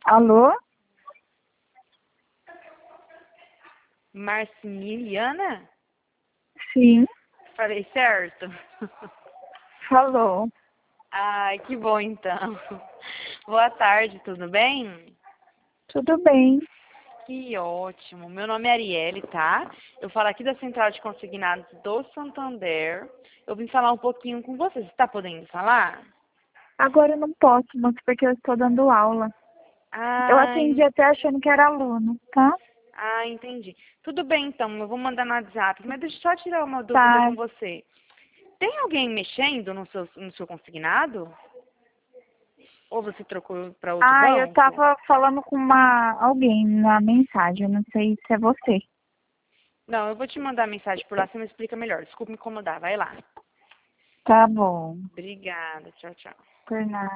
Alô? Marciliana? Sim, Falei certo? falou. Ai, que bom então. Boa tarde, tudo bem? Tudo bem? Que ótimo. Meu nome é Arielle, tá? Eu falo aqui da Central de Consignados do Santander. Eu vim falar um pouquinho com você. Você está podendo falar? Agora eu não posso, moço, porque eu estou dando aula. Eu atendi Ai, até achando que era aluno, tá? entendi. Tudo bem então, eu vou mandar no WhatsApp, mas deixa eu só tirar uma dúvida Tá. com você. Tem alguém mexendo no seu consignado? Ou você trocou para outro Ah, eu banco? tava falando com alguém na mensagem, eu não sei se é você. Não, eu vou te mandar mensagem por lá, você me explica melhor. Desculpa me incomodar, vai lá. Tá bom, Obrigada, tchau, tchau. por nada.